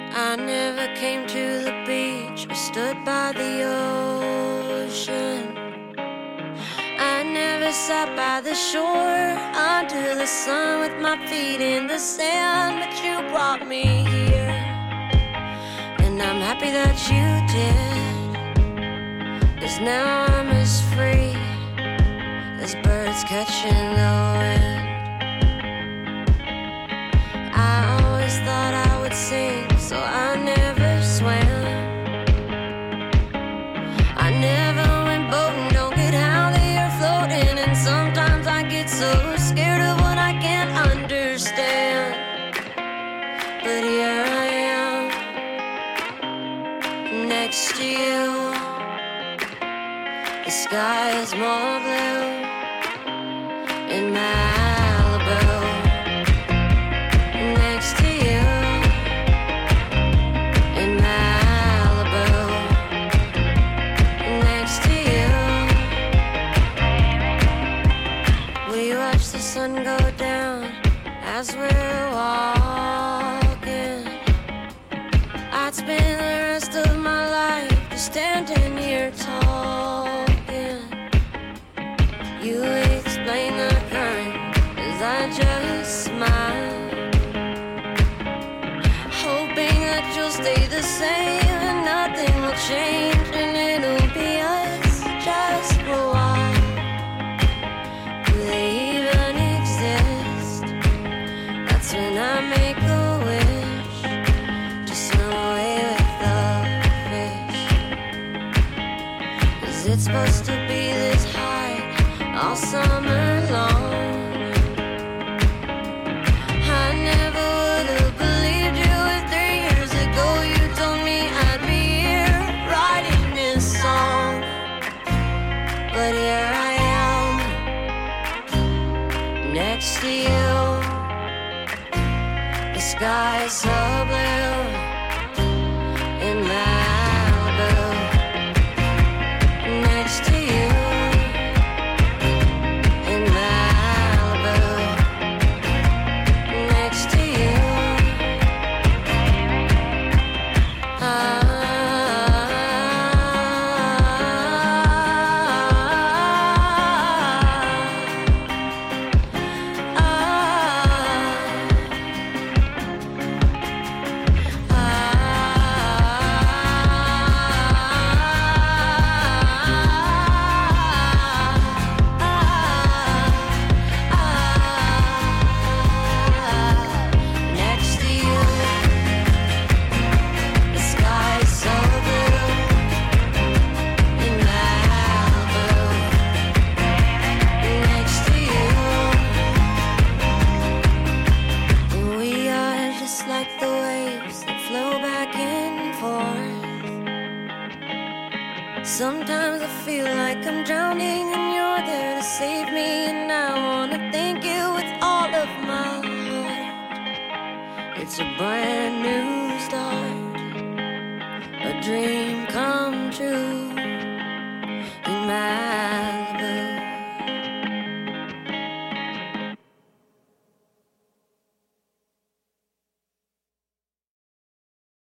I never came to the beach or stood by the ocean. I never sat by the shore under the sun with my feet in the sand, but you brought me here, and I'm happy that you did, 'cause now I'm as free as birds catching the wind. I always thought I would sing, so I never swam. I never went boating, don't get how they are floating, and sometimes I get so scared of what I can't understand. But here I am, next to you. The sky is more blue in Malibu. Next to you in Malibu. Next to you. We watch the sun go down as we're walking. I'd spend the rest of my life just standing here talking. You explain the current as I just smile, hoping that you'll stay the same and nothing will change, and it'll be us just for a while. Do they even exist? That's when I make a wish to swim away with the fish. 'Cause it's supposed to be this high all summer long. I never would have believed you if 3 years ago you told me I'd be here writing this song. But here I am, next to you. The sky is so blue in Malibu. Next to you in Malibu. Next to you. Next to you. The sky is so blue in Malibu. Next to you. We are just like the waves that flow back and forth. Sometimes I feel like I'm drowning and you're there to save me, and I wanna thank you with all of my heart. It's a brand new start, a dream come true.